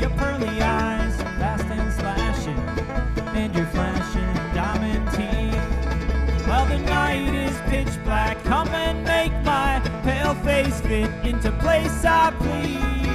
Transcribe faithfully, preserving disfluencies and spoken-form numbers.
your pearly eyes are fast and slashing, and your flashing diamond teeth. While the night is pitch black, come and make my pale face fit into place I please.